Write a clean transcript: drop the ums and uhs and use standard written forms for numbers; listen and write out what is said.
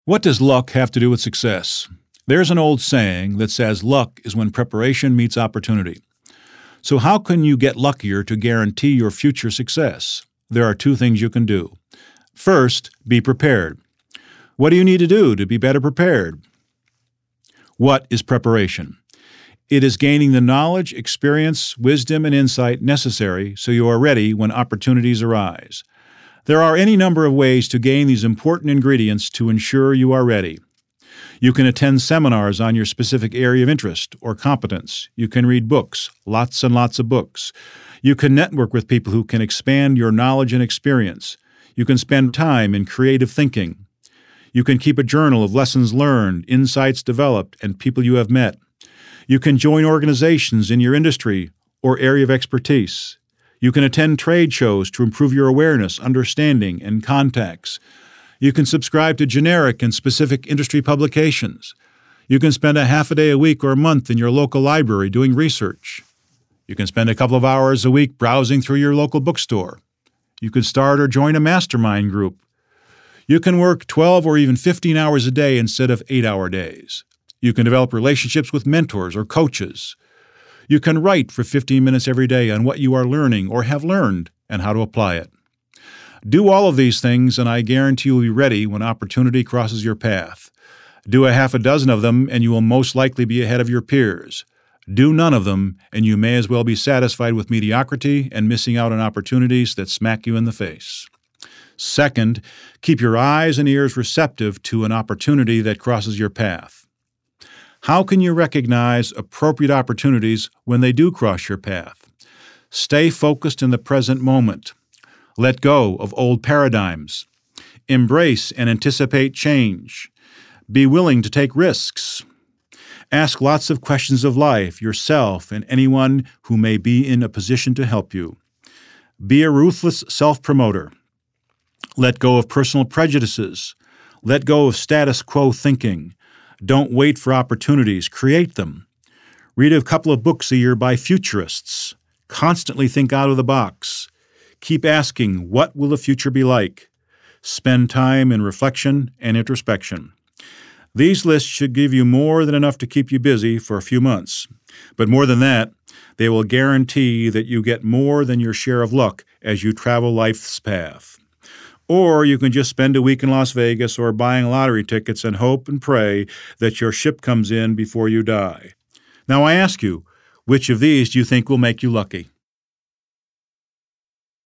What does luck have to do with success? There's an old saying that says luck is when preparation meets opportunity. So how can you get luckier to guarantee your future success? There are two things you can do. First, be prepared. What do you need to do to be better prepared? What is preparation? It is gaining the knowledge, experience, wisdom, and insight necessary so you are ready when opportunities arise. There are any number of ways to gain these important ingredients to ensure you are ready. You can attend seminars on your specific area of interest or competence. You can read books, lots and lots of books. You can network with people who can expand your knowledge and experience. You can spend time in creative thinking. You can keep a journal of lessons learned, insights developed, and people you have met. You can join organizations in your industry or area of expertise. You can attend trade shows to improve your awareness, understanding, and contacts. You can subscribe to generic and specific industry publications. You can spend a half a day a week or a month in your local library doing research. You can spend a couple of hours a week browsing through your local bookstore. You can start or join a mastermind group. You can work 12 or even 15 hours a day instead of 8-hour days. You can develop relationships with mentors or coaches. You can write for 15 minutes every day on what you are learning or have learned and how to apply it. Do all of these things, and I guarantee you will be ready when opportunity crosses your path. Do a half a dozen of them, and you will most likely be ahead of your peers. Do none of them, and you may as well be satisfied with mediocrity and missing out on opportunities that smack you in the face. Second, keep your eyes and ears receptive to an opportunity that crosses your path. How can you recognize appropriate opportunities when they do cross your path? Stay focused in the present moment. Let go of old paradigms. Embrace and anticipate change. Be willing to take risks. Ask lots of questions of life, yourself, and anyone who may be in a position to help you. Be a ruthless self-promoter. Let go of personal prejudices. Let go of status quo thinking. Don't wait for opportunities. Create them. Read a couple of books a year by futurists. Constantly think out of the box. Keep asking, what will the future be like? Spend time in reflection and introspection. These lists should give you more than enough to keep you busy for a few months. But more than that, they will guarantee that you get more than your share of luck as you travel life's path. Or you can just spend a week in Las Vegas or buying lottery tickets and hope and pray that your ship comes in before you die. Now I ask you, which of these do you think will make you lucky?